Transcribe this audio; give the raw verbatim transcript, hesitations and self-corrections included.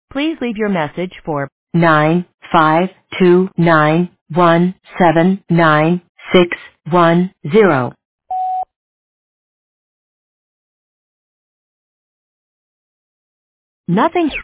Please leave your message for nine five two nine one seven nine six one zero. Nothing